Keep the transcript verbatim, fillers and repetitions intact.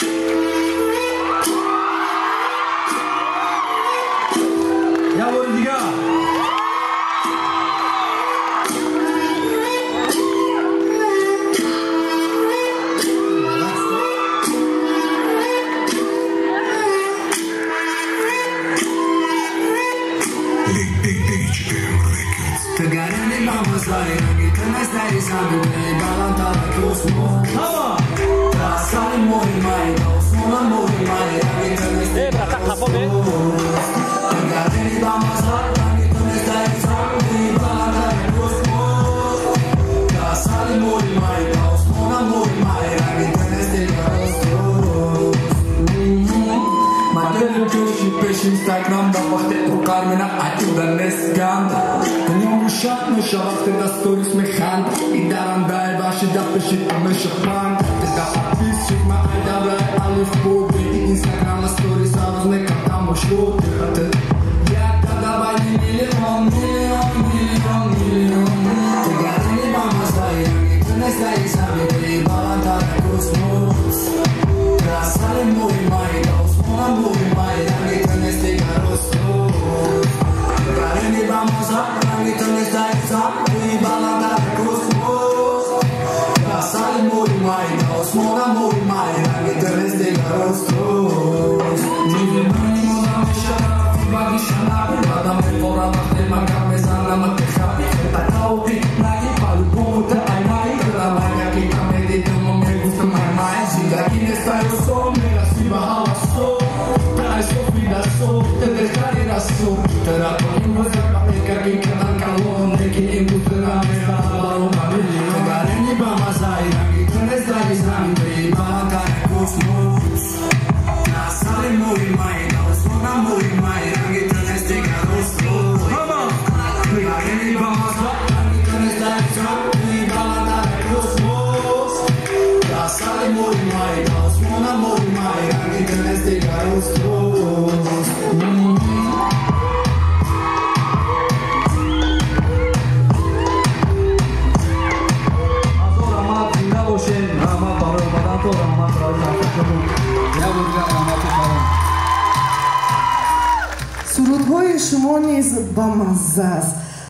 Instagram, da poate o Carmena, aiuta nescanda. Teniamo un shot, mi sciavaste da stories mechand. I daran da e vaši da pešit a me šapan. Te da papisčit ma aj da blaj ali v poti. Instagram na stories a roz nekam tamo šloti. Ja kada bajni milion, milion, milion, milion. Te garani vama zajangi, te ne staji sami, te i balanta na kosmos. Krasale moj maj, da osmona moj maj, rangi te ne stiga rostos. Garani vama zajangi, rangi te ne staji sami, te i balanta na kosmos. Krasale moj maj, da osmona moj maj, rangi te ne stiga rostos. Nigde mani moda me šaraf, bagi šanabi, vada me fora, vate maga me zana, ma te hapi. Ta kaupi, nagi palu pomu te ai mai, kada maga ki kamedi te mo me gusta mai mai. Ziga kine stai o so, me la si bahala so, te ai so vida so, te dejari la so. Te da polimbo za kapeka ki kadan kalon, de ki imbu te na me halalo mami. Te gareni ba mazai, rangi te ne stai zami, te i balanta ne kosmos. Nasale moj mai, da osmona moj mai, rangi te ne stiga rostos. Te gareni ba mazai, rangi te ne stai zami, te i balanta ne kosmos. Nasale moj mai, da osmona moj mai, rangi te ne stiga rostos. Surudhoi Shimoni is Bamazaz.